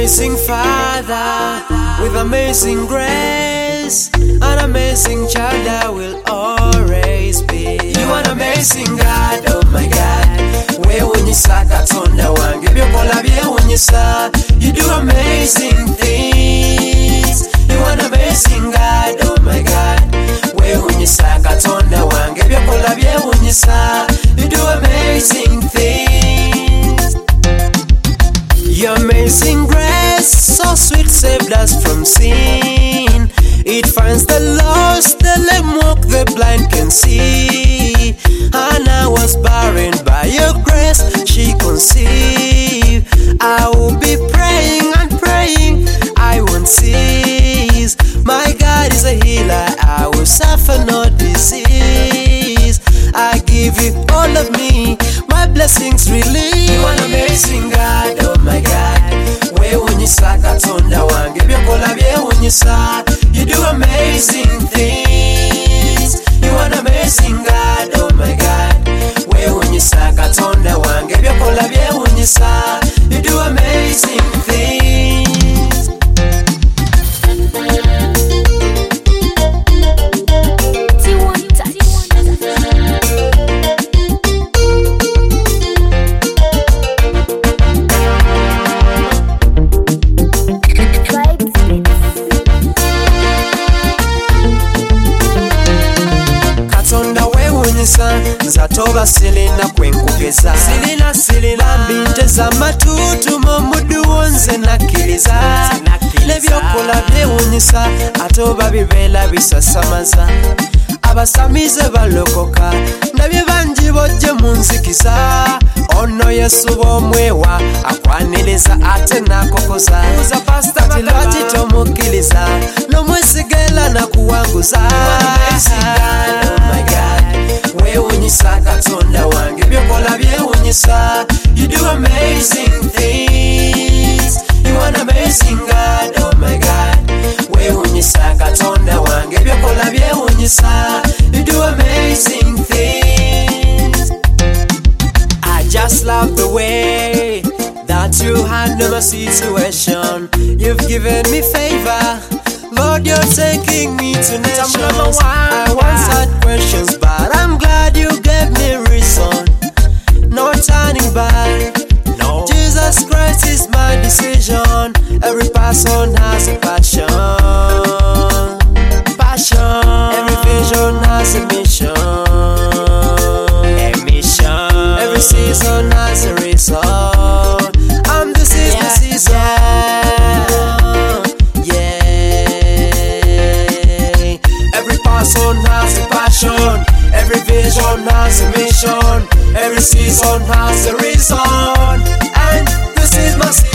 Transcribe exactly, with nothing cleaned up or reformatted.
amazing Father with amazing grace, an amazing child I will always be. You are an amazing God, oh my God. Where when you saw Katonda wange byokola byewunyisa. You do amazing things. You are an amazing God, oh my God. Where when you saw Katonda wange byokola byewunyisa. You do amazing things. Your amazing grace, so sweet, saved us from sin. It finds the lost, the lame walk, the blind can see. Hannah was barren, by your grace she conceived. I will be praying and praying, I won't cease. My God is a healer, I will suffer no disease. I give you all of me, my blessings release. You are an amazing God, oh my God. Wewunyisa Katonda wange byokola byewunyisa. You do amazing things. You are an amazing God, oh my God. Wewunyisa Katonda wange byokola byewunyisa. You do amazing things. Nzatoba silina kwenkugeza, silina silina mbinteza matutu momudu wonze nakiliza. Nebyokola byewunyisa atoba bibela bisasamaza. Abasamize balokoka nabye banji bojje munzikiza. Ono Yesu bomwewa akwaniriza ate nakokoza. Uza pasta tilwati tomukiliza nomwesigela nakuwanguza. Oh my God, wewunyisa Katonda wange byokola byewunyisa. You do amazing things. You are an amazing God, oh my God. Wewunyisa Katonda wange byokola byewunyisa. You do amazing things. I just love the way that you handle my situation. You've given me favor, Lord, you're taking me to nations. I once had questions, but I'm glad you gave me reason. No turning back, no. Jesus Christ is my decision. Every person has a passion, passion. Every vision has a mission, a mission. Every season has a reason. I'm this is yeah, the season. Yeah. Person has a passion, every vision has a mission, every season has a reason, and this is my season.